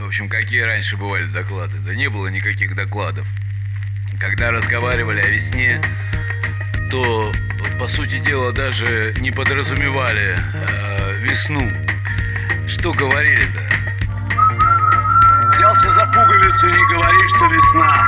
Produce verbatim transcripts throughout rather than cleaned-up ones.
В общем, какие раньше бывали доклады? Да не было никаких докладов. Когда разговаривали о весне, то, по сути дела, даже не подразумевали э, весну. Что говорили-то? Взялся за пуговицу и не говори, что весна.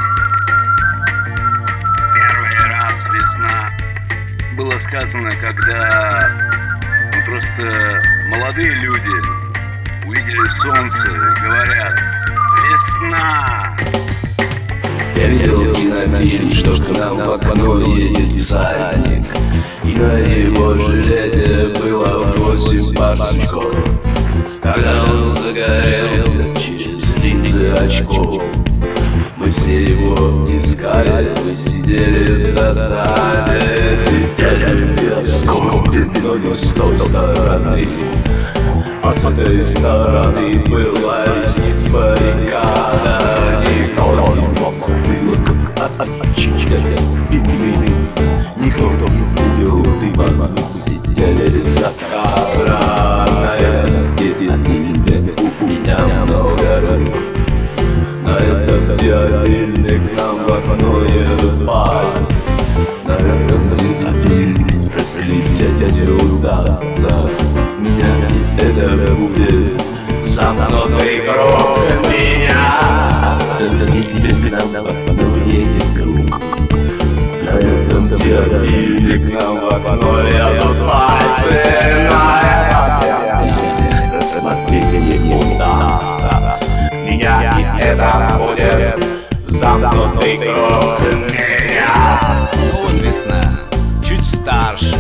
Первый раз весна. Было сказано, когда ну, просто молодые люди увидели солнце и говорят: весна! Я видел кинофильм, что к нам в окно едет всадник, и на его жилете было восемь пар сучков. Когда он загорелся через линзы очков, мы все его искали, мы сидели в засаде. Сидели в песке, но не с той стороны, а с этой стороны была ресниц баррикада. Никто не мог затылок отчинить спины, никто не видел дыма, мы сидели за кадром. На этом кинофильме у меня много рук. На этом кинофильме к нам в окно едут пальцы. На этом кинофильме разглядеть не удастся. Меня и это будет замкнутый круг меня. На этом кинофильме к нам в окно едет круг. На этом кинофильме к нам в окно лезут пальцы. На этом кинофильме рассмотреть не удастся. Меня и это будет замкнутый круг меня. Ну вот весна, чуть старше.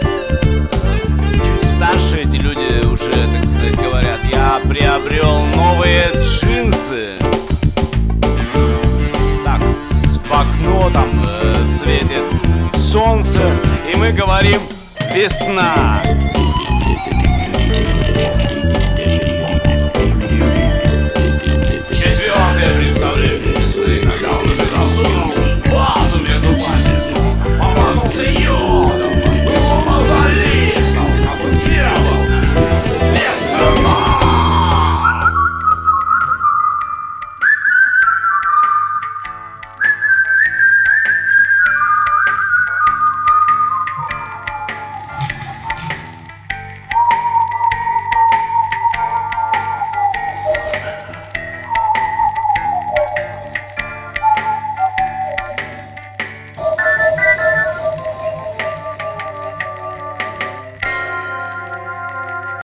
Чуть старше эти люди уже, так сказать, говорят: я приобрел новые джинсы. Так, в окно там э, светит солнце, и мы говорим: весна.